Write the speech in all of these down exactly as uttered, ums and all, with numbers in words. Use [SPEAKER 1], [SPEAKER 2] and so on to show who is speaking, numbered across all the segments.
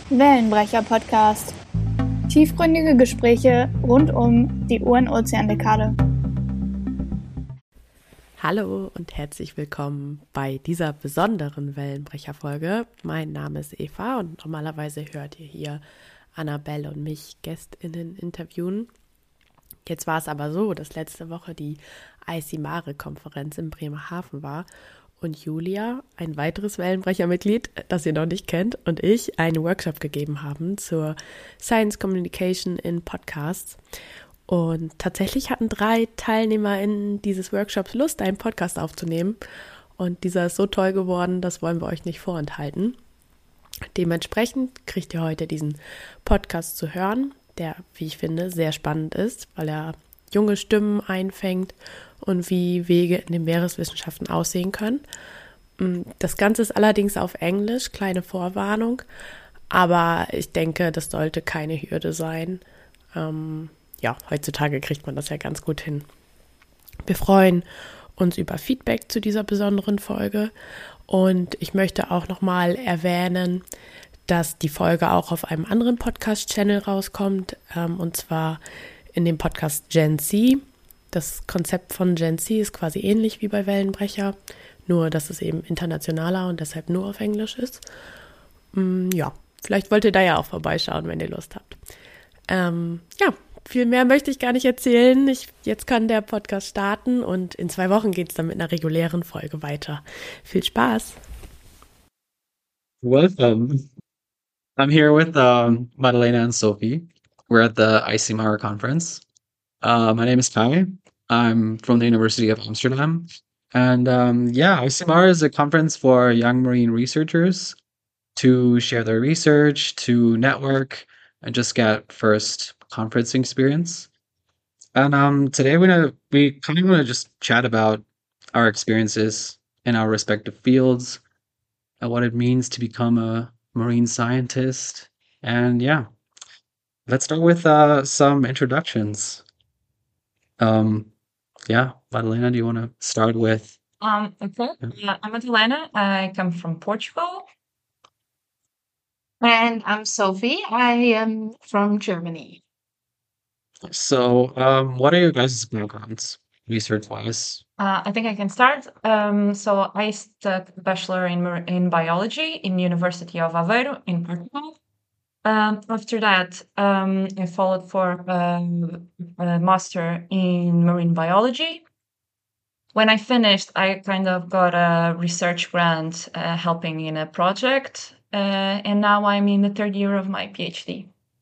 [SPEAKER 1] Wellenbrecher-Podcast. Tiefgründige Gespräche rund um die U N-Ozeandekade.
[SPEAKER 2] Hallo und herzlich willkommen bei dieser besonderen Wellenbrecher-Folge. Mein Name ist Eva und normalerweise hört ihr hier Annabelle und mich GästInnen interviewen. Jetzt war es aber so, dass letzte Woche die ICMARE-Konferenz in Bremerhaven war und Julia, ein weiteres Wellenbrecher-Mitglied, das ihr noch nicht kennt, und ich einen Workshop gegeben haben zur Science Communication in Podcasts. Und tatsächlich hatten drei TeilnehmerInnen dieses Workshops Lust, einen Podcast aufzunehmen. Und dieser ist so toll geworden, das wollen wir euch nicht vorenthalten. Dementsprechend kriegt ihr heute diesen Podcast zu hören, der, wie ich finde, sehr spannend ist, weil er junge Stimmen einfängt und wie Wege in den Meereswissenschaften aussehen können. Das Ganze ist allerdings auf Englisch, kleine Vorwarnung, aber ich denke, das sollte keine Hürde sein. Ähm, ja, heutzutage kriegt man das ja ganz gut hin. Wir freuen uns über Feedback zu dieser besonderen Folge und ich möchte auch nochmal erwähnen, dass die Folge auch auf einem anderen Podcast-Channel rauskommt, ähm, und zwar in dem Podcast Gen Z. Das Konzept von Gen Z ist quasi ähnlich wie bei Wellenbrecher, nur dass es eben internationaler und deshalb nur auf Englisch ist. Mm, ja, vielleicht wollt ihr da ja auch vorbeischauen, wenn ihr Lust habt. Ähm, ja, viel mehr möchte ich gar nicht erzählen. Ich, jetzt kann der Podcast starten und in zwei Wochen geht es dann mit einer regulären Folge weiter. Viel Spaß!
[SPEAKER 3] Welcome. I'm here with um, Madalena and Sophie. We're at the ICMARE conference. Uh, my name is Kai. I'm from the University of Amsterdam. And um, yeah, ICMARE is a conference for young marine researchers to share their research, to network, and just get first conference experience. And um, today we're gonna we kind of want to just chat about our experiences in our respective fields and what it means to become a marine scientist. And yeah, let's start with uh, some introductions. Um, yeah, Madalena, do you want to start with?
[SPEAKER 4] Um, okay,
[SPEAKER 3] Yeah.
[SPEAKER 4] uh, I'm Madalena. I come from Portugal.
[SPEAKER 5] And I'm Sophie. I am from Germany.
[SPEAKER 3] So, um, what are your guys' backgrounds, research-wise?
[SPEAKER 4] Uh, I think I can start. Um, so I studied bachelor in mar- in biology in University of Aveiro in Portugal. Um, after that, um, I followed for um, a master in marine biology. When I finished, I kind of got a research grant uh, helping in a project, uh, and now I'm in the third year of my PhD.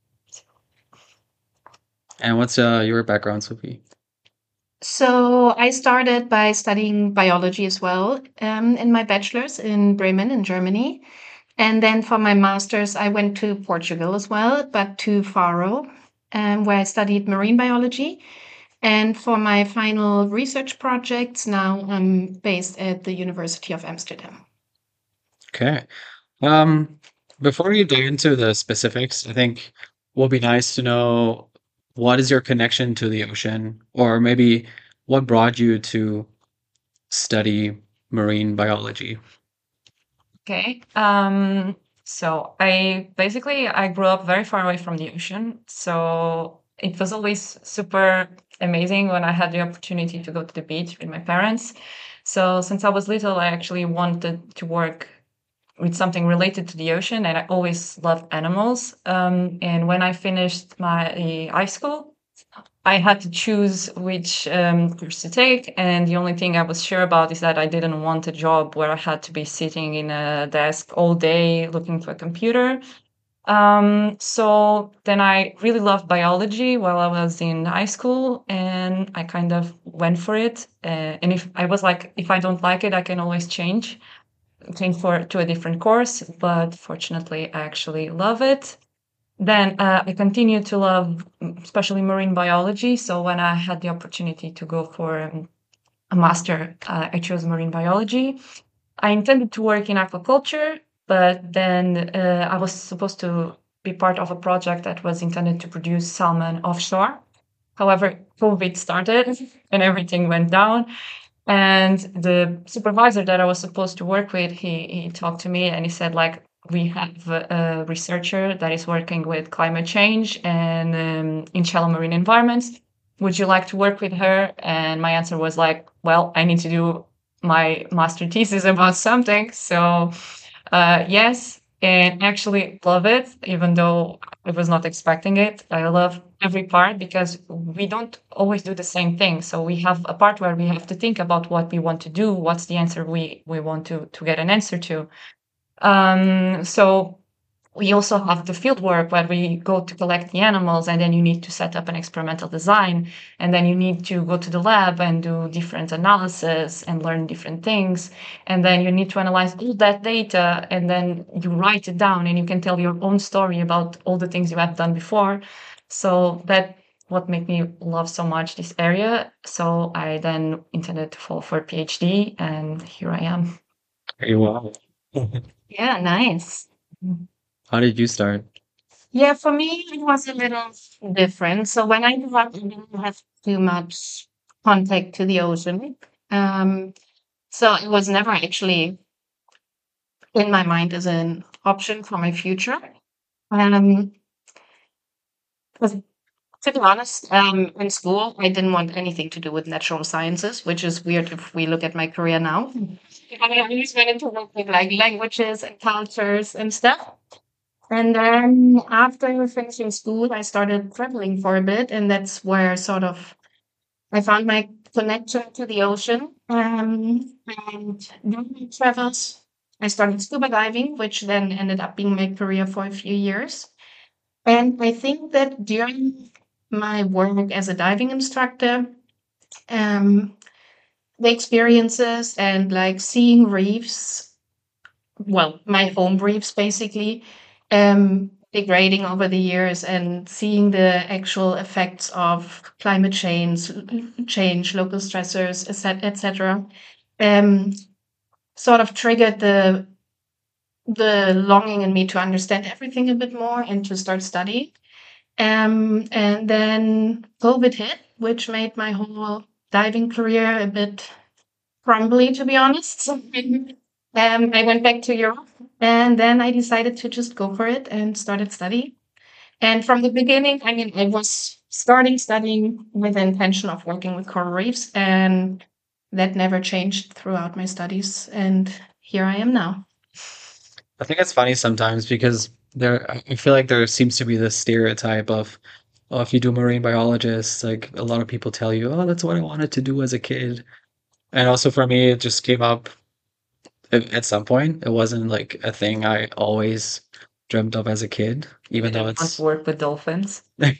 [SPEAKER 3] And what's uh, your background, Sophie?
[SPEAKER 5] So I started by studying biology as well um, in my bachelor's in Bremen in Germany. And then for my master's, I went to Portugal as well, but to Faro, um, where I studied marine biology. And for my final research projects, now I'm based at the University of Amsterdam.
[SPEAKER 3] Okay. Um, before you dive into the specifics, I think will be nice to know what is your connection to the ocean, or maybe what brought you to study marine biology.
[SPEAKER 4] Okay. Um, so I basically I grew up very far away from the ocean. So it was always super amazing when I had the opportunity to go to the beach with my parents. So since I was little, I actually wanted to work with something related to the ocean, and I always loved animals. Um, and when I finished my high school, I had to choose which um, course to take, and the only thing I was sure about is that I didn't want a job where I had to be sitting in a desk all day looking to a computer. Um, so then I really loved biology while I was in high school, and I kind of went for it. Uh, and if I was like, if I don't like it, I can always change, change for to a different course. But fortunately, I actually love it. Then uh, I continued to love, mm, especially marine biology. So when I had the opportunity to go for um, a master, uh, I chose marine biology. I intended to work in aquaculture, but then uh, I was supposed to be part of a project that was intended to produce salmon offshore. However, COVID started and everything went down. And the supervisor that I was supposed to work with, he he talked to me and he said, like, we have a, a researcher that is working with climate change and um, in shallow marine environments. Would you like to work with her? And my answer was like, well, I need to do my master thesis about something. So uh, yes, and actually love it, even though I was not expecting it. I love every part because we don't always do the same thing. So we have a part where we have to think about what we want to do, what's the answer we, we want to, to get an answer to. Um, so we also have the field work where we go to collect the animals, and then you need to set up an experimental design, and then you need to go to the lab and do different analysis and learn different things, and then you need to analyze all that data, and then you write it down, and you can tell your own story about all the things you have done before. So that what made me love so much this area. So I then intended to fall for a PhD, and here I am.
[SPEAKER 3] Hey, wow.
[SPEAKER 5] Yeah, nice.
[SPEAKER 3] How did you start?
[SPEAKER 5] Yeah, for me, it was a little different. So when I grew up, I didn't have too much contact to the ocean. Um, so it was never actually in my mind as an option for my future. Um, but to be honest, um, in school, I didn't want anything to do with natural sciences, which is weird if we look at my career now. I always went into work with like languages and cultures and stuff. And then after finishing school, I started traveling for a bit, and that's where sort of I found my connection to the ocean. Um, and during my travels, I started scuba diving, which then ended up being my career for a few years. And I think that during my work as a diving instructor, um, the experiences and like seeing reefs, well, my home reefs basically, um, degrading over the years and seeing the actual effects of climate change, change, local stressors, et cetera, um, sort of triggered the the longing in me to understand everything a bit more and to start studying. Um, and then COVID hit, which made my whole diving career a bit crumbly, to be honest. Um, I went back to Europe, and then I decided to just go for it and started studying. And from the beginning, I mean, I was starting studying with the intention of working with coral reefs, and that never changed throughout my studies. And here I am now.
[SPEAKER 3] I think it's funny sometimes because there, I feel like there seems to be this stereotype of, oh, if you do marine biologist, like a lot of people tell you, oh, that's what I wanted to do as a kid. And also for me, it just came up at, at some point. It wasn't like a thing I always dreamt of as a kid, even though
[SPEAKER 4] Want
[SPEAKER 3] it's
[SPEAKER 4] to work with dolphins.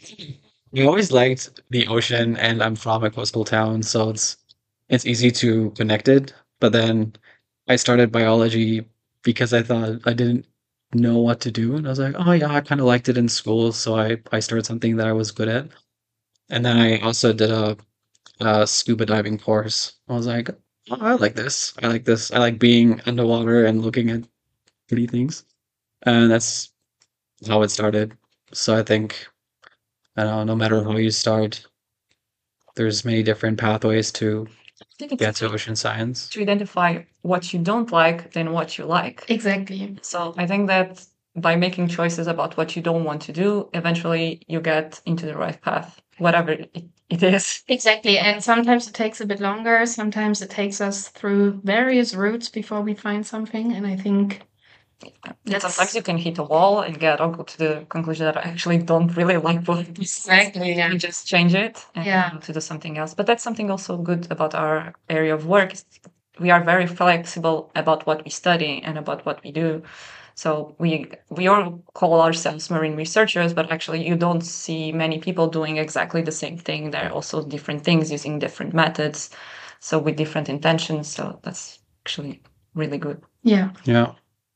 [SPEAKER 3] we always liked the ocean, and I'm from a coastal town, so it's it's easy to connect it. But then I started biology because I thought I didn't know what to do, and I was like, oh yeah, I kind of liked it in school, so I I started something that I was good at. And then I also did a, a scuba diving course. I was like, oh, I like this. I like this. I like being underwater and looking at pretty things, and that's how it started. So I think I don't know, no matter how you start, there's many different pathways to
[SPEAKER 4] I think it's
[SPEAKER 3] get to
[SPEAKER 4] good
[SPEAKER 3] ocean science.
[SPEAKER 4] to identify what you don't like than what you like.
[SPEAKER 5] Exactly.
[SPEAKER 4] So I think that by making choices about what you don't want to do, eventually you get into the right path, whatever it, it is.
[SPEAKER 5] Exactly. And sometimes it takes a bit longer. Sometimes it takes us through various routes before we find something. And I think
[SPEAKER 4] And
[SPEAKER 5] that's
[SPEAKER 4] sometimes you can hit a wall and get or go to the conclusion that I actually don't really like what this is.
[SPEAKER 5] exactly, yeah.
[SPEAKER 4] And just change it and
[SPEAKER 5] Yeah.
[SPEAKER 4] to do something else. But that's something also good about our area of work. Is we are very flexible about what we study and about what we do. So we we all call ourselves marine researchers, but actually you don't see many people doing exactly the same thing. There are also different things using different methods, so with different intentions. So that's actually really good.
[SPEAKER 5] Yeah.
[SPEAKER 3] Yeah.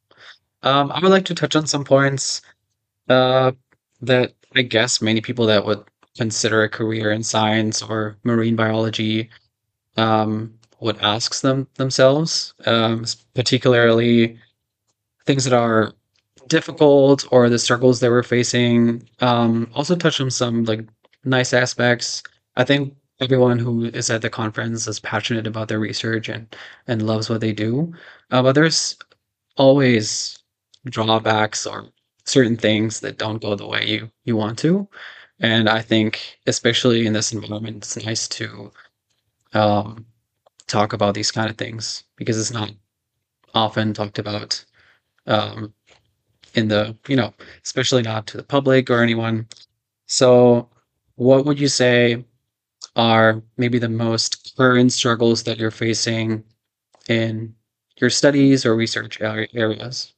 [SPEAKER 3] Um, I would like to touch on some points uh, that I guess many people that would consider a career in science or marine biology um, would ask them themselves, um, s- particularly things that are difficult or the struggles they were facing. Um, also touch on some like nice aspects. I think everyone who is at the conference is passionate about their research and and loves what they do. Uh, but there's always drawbacks or certain things that don't go the way you, you want to. And I think, especially in this environment, it's nice to um, talk about these kind of things because it's not often talked about um, in the, you know, especially not to the public or anyone. So, what would you say are maybe the most current struggles that you're facing in your studies or research ar- areas?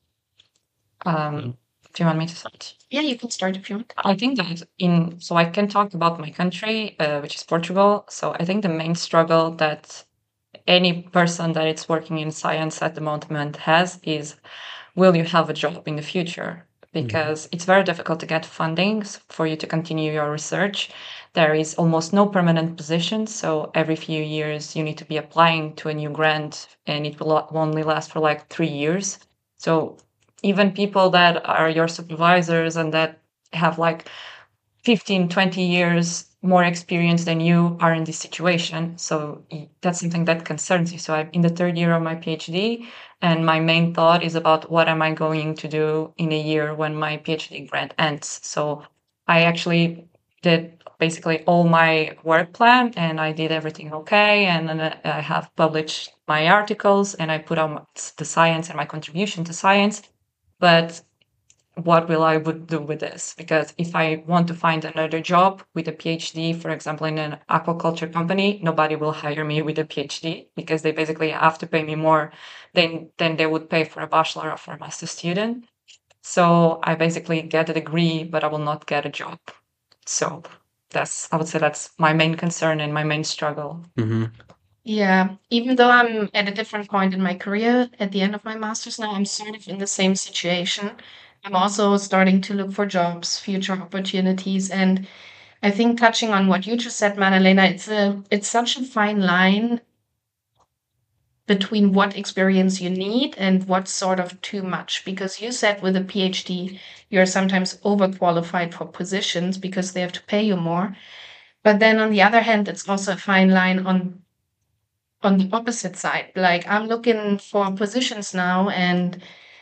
[SPEAKER 4] Um, do you want me to start?
[SPEAKER 5] Yeah, you can start if you want.
[SPEAKER 4] I think that in so I can talk about my country, uh, which is Portugal. So I think the main struggle that any person that is working in science at the moment has is, will you have a job in the future? Because it's very difficult to get funding for you to continue your research. There is almost no permanent position, so every few years you need to be applying to a new grant, and it will only last for like three years. So even people that are your supervisors and that have like fifteen, twenty years more experience than you are in this situation. So that's something that concerns you. So I'm in the third year of my PhD, and my main thought is about what am I going to do in a year when my PhD grant ends. So I actually did basically all my work plan, and I did everything okay. And then I have published my articles, and I put on the science and my contribution to science. But what will I would do with this? Because if I want to find another job with a PhD, for example, in an aquaculture company, nobody will hire me with a PhD because they basically have to pay me more than than they would pay for a bachelor or for a master student. So I basically get a degree, but I will not get a job. So that's I would say that's my main concern and my main struggle.
[SPEAKER 3] Mm-hmm.
[SPEAKER 5] Yeah, even though I'm at a different point in my career at the end of my master's now, I'm sort of in the same situation. I'm also starting to look for jobs, future opportunities, and I think touching on what you just said, Madalena, it's a it's such a fine line between what experience you need and what's sort of too much. Because you said with a PhD, you're sometimes overqualified for positions because they have to pay you more. But then on the other hand, it's also a fine line on on the opposite side. Like I'm looking for positions now, and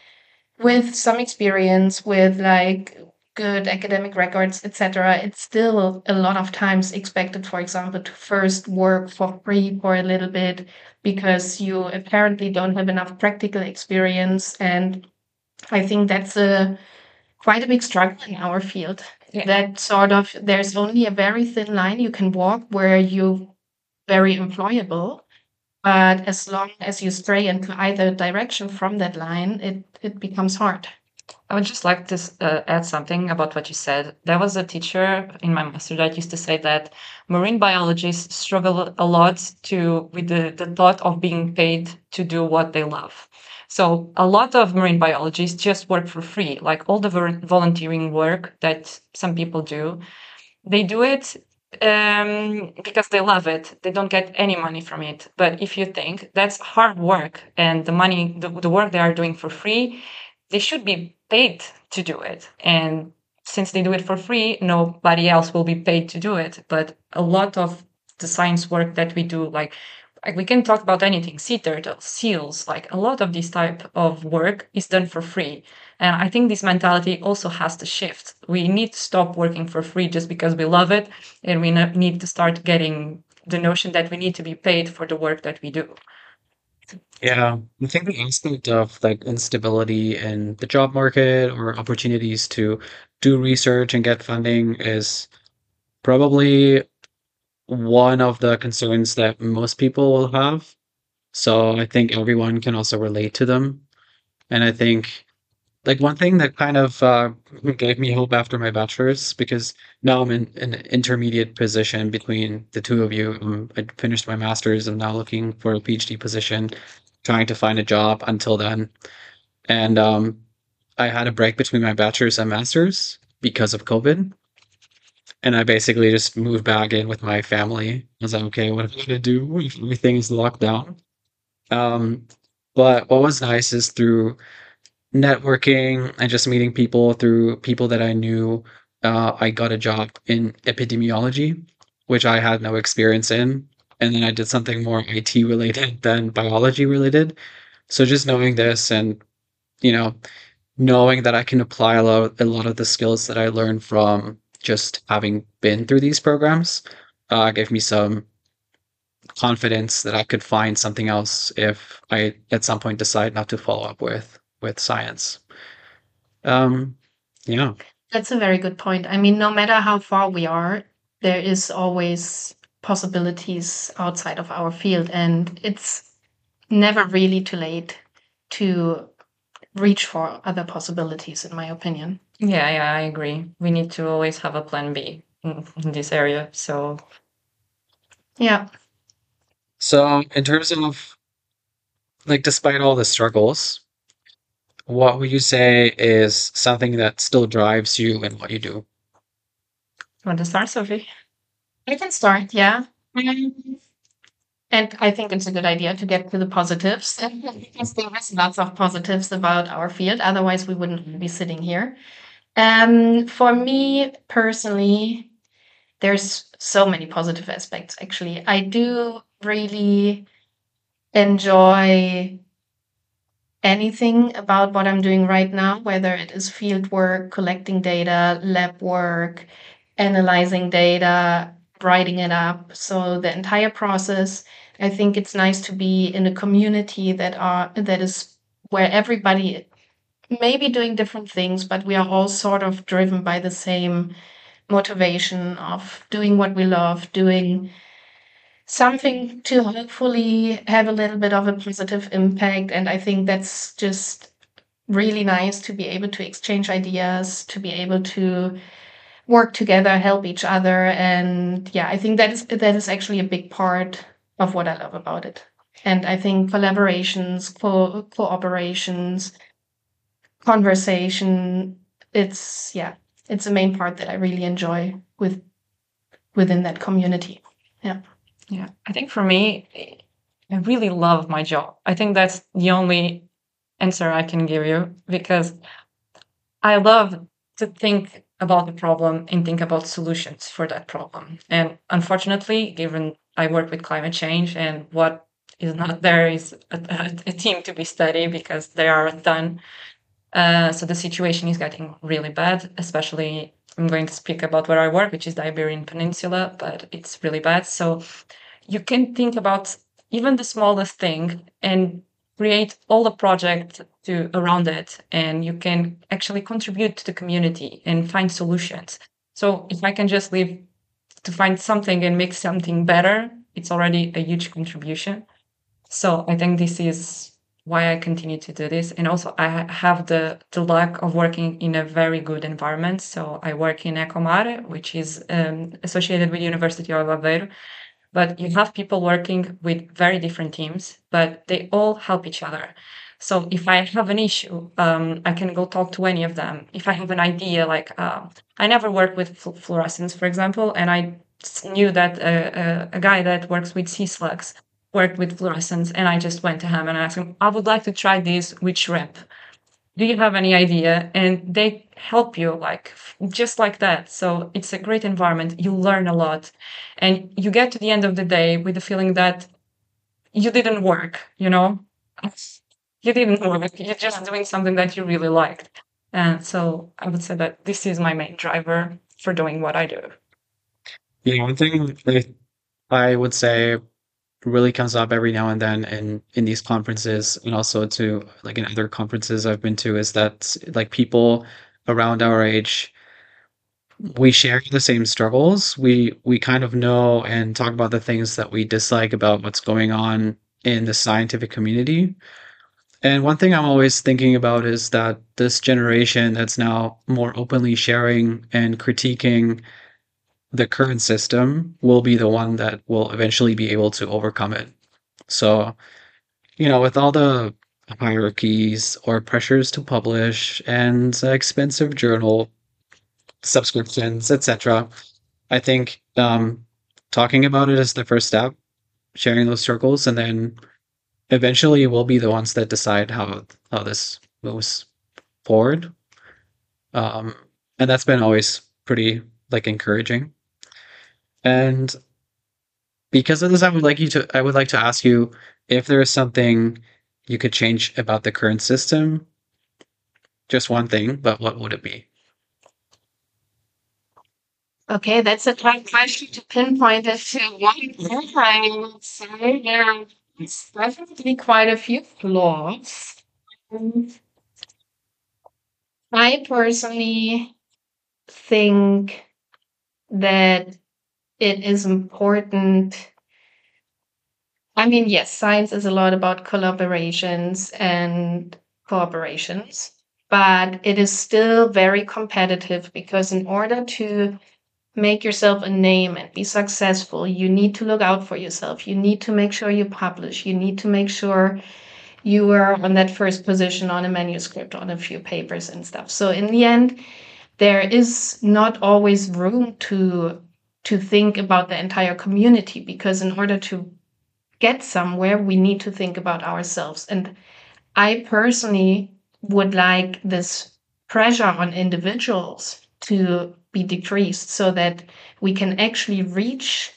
[SPEAKER 5] with some experience, with like good academic records, et cetera, it's still a lot of times expected, for example, to first work for free for a little bit because you apparently don't have enough practical experience. And I think that's a quite a big struggle in our field.
[SPEAKER 4] Yeah.
[SPEAKER 5] That sort of there's only a very thin line you can walk where you very employable. But as long as you stray into either direction from that line, it, it becomes hard.
[SPEAKER 4] I would just like to uh, add something about what you said. There was a teacher in my master that used to say that marine biologists struggle a lot to with the, the thought of being paid to do what they love. So a lot of marine biologists just work for free, like all the vol- volunteering work that some people do. They do it um, because they love it. They don't get any money from it. But if you think that's hard work and the money, the, the work they are doing for free, they should be paid to do it. And since they do it for free, nobody else will be paid to do it. But a lot of the science work that we do, like, like we can talk about anything, sea turtles, seals, like a lot of this type of work is done for free. And I think this mentality also has to shift. We need to stop working for free just because we love it. And we no- need to start getting the notion that we need to be paid for the work that we do.
[SPEAKER 3] Yeah, I think the aspect of like instability in the job market or opportunities to do research and get funding is probably one of the concerns that most people will have. So I think everyone can also relate to them. And I think like one thing that kind of uh, gave me hope after my bachelor's, because now I'm in an intermediate position between the two of you. Um, I finished my master's. I'm now looking for a PhD position, trying to find a job until then. And um, I had a break between my bachelor's and master's because of COVID. And I basically just moved back in with my family. I was like, okay, what am I going to do if everything is locked down? Um, but what was nice is through networking and just meeting people through people that I knew, uh, I got a job in epidemiology, which I had no experience in. And then I did something more I T related than biology related. So just knowing this and, you know, knowing that I can apply a lot of, a lot of the skills that I learned from just having been through these programs uh, gave me some confidence that I could find something else if I at some point decide not to follow up with with science. Um, yeah.
[SPEAKER 5] That's a very good point. I mean, no matter how far we are, there is always possibilities outside of our field, and it's never really too late to reach for other possibilities, in my opinion.
[SPEAKER 4] Yeah, yeah, I agree. We need to always have a plan B in, in this area. So
[SPEAKER 5] Yeah.
[SPEAKER 3] So in terms of like, despite all the struggles, what would you say is something that still drives you in what you do?
[SPEAKER 4] want to start, Sophie?
[SPEAKER 5] I can start, yeah. Um, And I think it's a good idea to get to the positives because there is lots of positives about our field. Otherwise, we wouldn't be sitting here. Um, for me personally, there's so many positive aspects, actually. I do really enjoy anything about what I'm doing right now, whether it is field work, collecting data, lab work, analyzing data, writing it up. So the entire process, I think it's nice to be in a community that are that is where everybody may be doing different things, but we are all sort of driven by the same motivation of doing what we love, doing something to hopefully have a little bit of a positive impact. And I think that's just really nice to be able to exchange ideas, to be able to work together, help each other. And yeah, I think that is that is actually a big part of what I love about it. And I think collaborations, co- cooperations, conversation, it's yeah, it's the main part that I really enjoy with within that community. Yeah.
[SPEAKER 4] Yeah, I think for me, I really love my job. I think that's the only answer I can give you because I love to think about the problem and think about solutions for that problem. And unfortunately, given I work with climate change and what is not there is a, a, a team to be studied because there are a ton. Uh, so the situation is getting really bad, especially I'm going to speak about where I work, which is the Iberian Peninsula, but it's really bad. So you can think about even the smallest thing and create all the project to around it, and you can actually contribute to the community and find solutions. So if I can just leave to find something and make something better, it's already a huge contribution. So I think this is why I continue to do this. And also I ha- have the, the luck of working in a very good environment. So I work in Ecomare, which is um, associated with University of Aveiro, but you have people working with very different teams, but they all help each other. So if I have an issue, um, I can go talk to any of them. If I have an idea, like uh, I never worked with fl- fluorescence, for example, and I s- knew that a, a, a guy that works with sea slugs worked with fluorescence, and I just went to him and asked him, I would like to try this with shrimp. Do you have any idea? And they help you like just like that. So it's a great environment. You learn a lot and you get to the end of the day with the feeling that you didn't work, you know? You didn't work. You're just doing something that you really liked. And so I would say that this is my main driver for doing what I do.
[SPEAKER 3] Yeah, one thing I, I would say really comes up every now and then in in these conferences and also to like in other conferences I've been to is that like people around our age, we share the same struggles. We we kind of know and talk about the things that we dislike about what's going on in the scientific community. And one thing I'm always thinking about is that this generation that's now more openly sharing and critiquing the current system will be the one that will eventually be able to overcome it. So, you know, with all the hierarchies or pressures to publish and uh, expensive journal subscriptions, et cetera, I think um, talking about it is the first step, sharing those struggles, and then eventually we'll be the ones that decide how how this moves forward. Um, and that's been always pretty like encouraging. And because of this, I would like you to I would like to ask you if there is something you could change about the current system just one thing, but what would it be?
[SPEAKER 5] Okay, that's a tough question to pinpoint it to one thing. I would say there's definitely quite a few flaws. Um, I personally think that it is important. I mean, yes, science is a lot about collaborations and cooperations, but it is still very competitive because in order to make yourself a name and be successful, you need to look out for yourself. You need to make sure you publish. You need to make sure you are on that first position on a manuscript, on a few papers and stuff. So in the end, there is not always room to to think about the entire community, because in order to get somewhere, we need to think about ourselves. And I personally would like this pressure on individuals to be decreased so that we can actually reach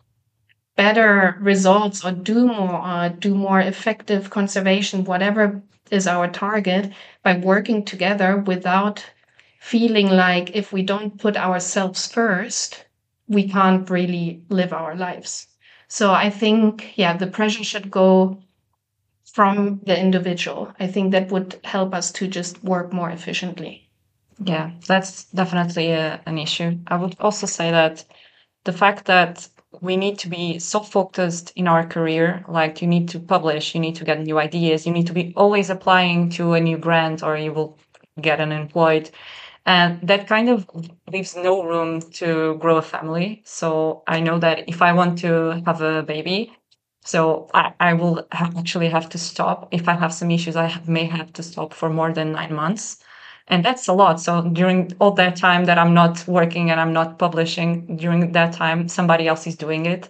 [SPEAKER 5] better results or do more or do more effective conservation, whatever is our target, by working together without feeling like if we don't put ourselves first, we can't really live our lives. So I think, yeah, the pressure should go from the individual. I think that would help us to just work more efficiently.
[SPEAKER 4] Yeah, that's definitely a, an issue. I would also say that the fact that we need to be so focused in our career, like you need to publish, you need to get new ideas, you need to be always applying to a new grant or you will get unemployed. And that kind of leaves no room to grow a family. So I know that if I want to have a baby, so I, I will ha- actually have to stop. If I have some issues, I have, may have to stop for more than nine months. And that's a lot. So during all that time that I'm not working and I'm not publishing, during that time, somebody else is doing it.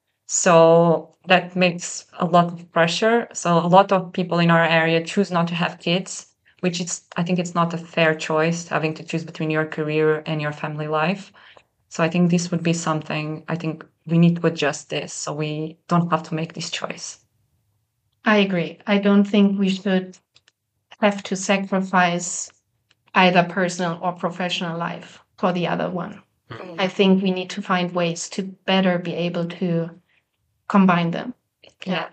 [SPEAKER 4] So that makes a lot of pressure. So a lot of people in our area choose not to have kids, which is, I think it's not a fair choice, having to choose between your career and your family life. So I think this would be something, I think we need to adjust this so we don't have to make this choice.
[SPEAKER 5] I agree. I don't think we should have to sacrifice either personal or professional life for the other one.
[SPEAKER 4] Mm.
[SPEAKER 5] I think we need to find ways to better be able to combine them.
[SPEAKER 4] Yeah.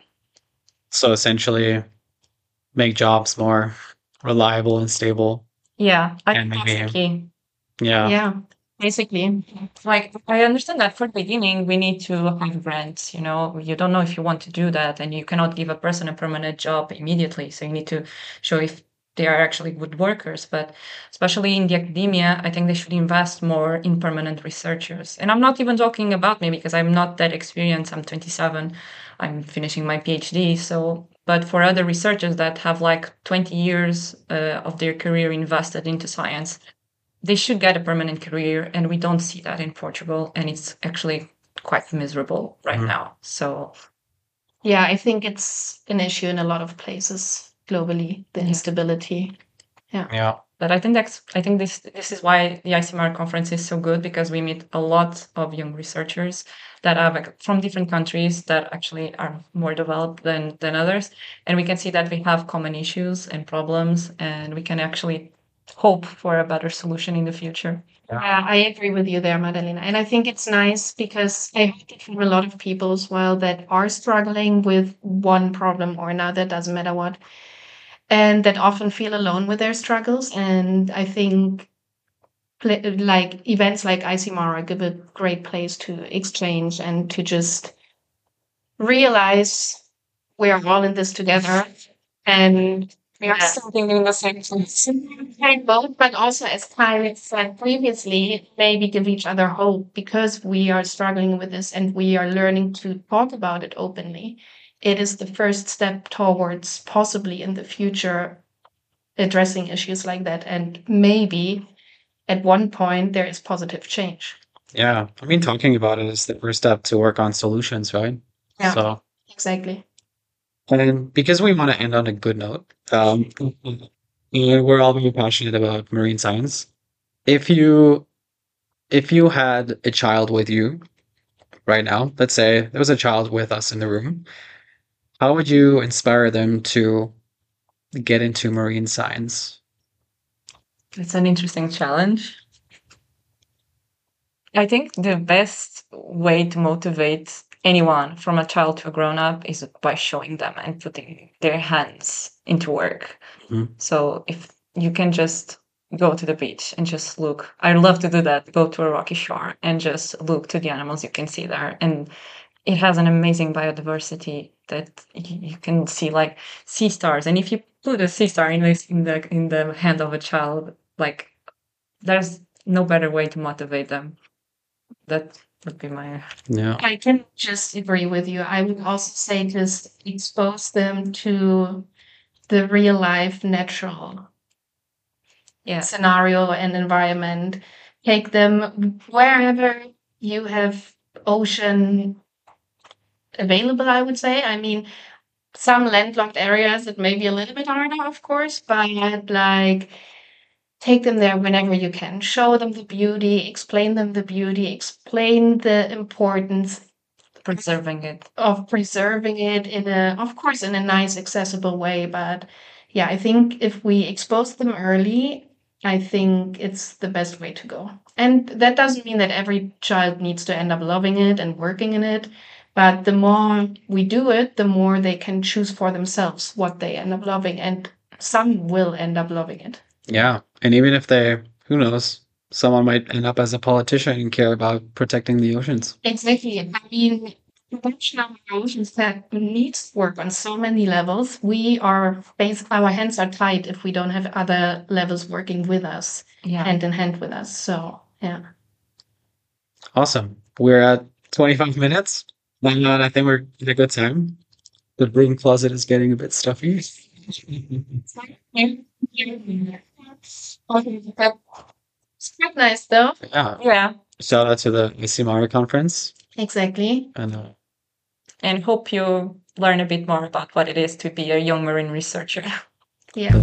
[SPEAKER 3] So essentially, make jobs more reliable and stable.
[SPEAKER 4] Yeah, I
[SPEAKER 3] And
[SPEAKER 4] think that's the
[SPEAKER 3] maybe-
[SPEAKER 4] key.
[SPEAKER 3] Yeah.
[SPEAKER 5] Yeah, basically.
[SPEAKER 4] Like, I understand that for the beginning, we need to have grants. You know, you don't know if you want to do that, and you cannot give a person a permanent job immediately. So you need to show if they are actually good workers. But especially in the academia, I think they should invest more in permanent researchers. And I'm not even talking about me because I'm not that experienced. I'm twenty-seven. I'm finishing my PhD. So, but for other researchers that have like twenty years uh, of their career invested into science, they should get a permanent career, and we don't see that in Portugal, and it's actually quite miserable right
[SPEAKER 3] Mhm.
[SPEAKER 4] now. So
[SPEAKER 5] Yeah, I think it's an issue in a lot of places globally, the
[SPEAKER 4] Yeah.
[SPEAKER 5] instability.
[SPEAKER 3] Yeah.
[SPEAKER 4] but I think that's I think this this is why the I C M R conference is so good, because we meet a lot of young researchers that have like, from different countries that actually are more developed than than others, and we can see that we have common issues and problems, and we can actually hope for a better solution in the future.
[SPEAKER 5] Yeah, I agree with you there, Madalena. And I think it's nice because I heard it from a lot of people as well that are struggling with one problem or another, doesn't matter what, and that often feel alone with their struggles. And I think pla- like events like I C M R give a great place to exchange and to just realize we are all in this together and we are
[SPEAKER 4] Yeah.
[SPEAKER 5] something in the same place. Like both, but also as Kai said previously, maybe give each other hope because we are struggling with this and we are learning to talk about it openly. It is the first step towards possibly in the future addressing issues like that. And maybe at one point there is positive change.
[SPEAKER 3] Yeah. I mean, talking about it is the first step to work on solutions, right?
[SPEAKER 5] Yeah.
[SPEAKER 3] So,
[SPEAKER 5] Exactly.
[SPEAKER 3] and because we want to end on a good note, um, we're all very passionate about marine science. If you if you had a child with you right now, let's say there was a child with us in the room, how would you inspire them to get into marine science?
[SPEAKER 4] It's an interesting challenge. I think the best way to motivate anyone from a child to a grown up is by showing them and putting their hands into work.
[SPEAKER 3] Mhm.
[SPEAKER 4] So if you can just go to the beach and just look, I love to do that, go to a rocky shore and just look to the animals you can see there. And it has an amazing biodiversity that you, you can see like sea stars. And if you put a sea star in this in the in the hand of a child, like there's no better way to motivate them. That would be my
[SPEAKER 3] Yeah.
[SPEAKER 5] I can just agree with you. I would also say just expose them to the real life natural
[SPEAKER 4] yeah.
[SPEAKER 5] scenario and environment. Take them wherever you have ocean available, I would say. I mean, some landlocked areas, it may be a little bit harder, of course, but like take them there whenever you can. Show them the beauty, explain them the beauty, explain the importance
[SPEAKER 4] Preserving it.
[SPEAKER 5] of preserving it in a, of course, in a nice, accessible way. But yeah, I think if we expose them early, I think it's the best way to go. And that doesn't mean that every child needs to end up loving it and working in it. But the more we do it, the more they can choose for themselves what they end up loving. And some will end up loving it.
[SPEAKER 3] Yeah. And even if they, who knows, someone might end up as a politician and care about protecting the oceans.
[SPEAKER 5] Exactly. I mean, protection of the oceans that needs work on so many levels. We are base our hands are tied if we don't have other levels working with us,
[SPEAKER 4] Yeah.
[SPEAKER 5] hand in hand with us. So yeah.
[SPEAKER 3] Awesome. We're at twenty-five minutes. And uh, I think we're in a good time. The broom closet is getting a bit stuffy.
[SPEAKER 5] It's quite nice though.
[SPEAKER 3] Yeah.
[SPEAKER 4] Yeah.
[SPEAKER 3] Shout out to the ICMAR conference.
[SPEAKER 5] Exactly.
[SPEAKER 3] And uh,
[SPEAKER 4] And hope you learn a bit more about what it is to be a young marine researcher.
[SPEAKER 5] Yeah.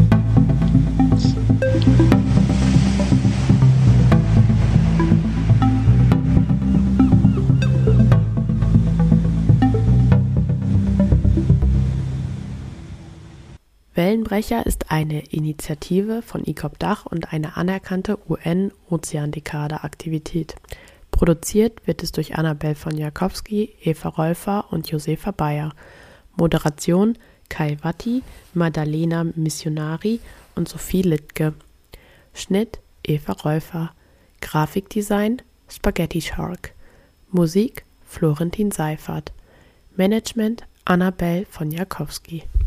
[SPEAKER 2] Wellenbrecher ist eine Initiative von I C O P Dach und eine anerkannte U N-Ozeandekade-Aktivität. Produziert wird es durch Annabelle von Jakowski, Eva Rolfer und Josefa Bayer. Moderation Kai Watti, Maddalena Missionari und Sophie Littke. Schnitt Eva Rolfer. Grafikdesign Spaghetti Shark. Musik Florentin Seifert. Management Annabelle von Jakowski.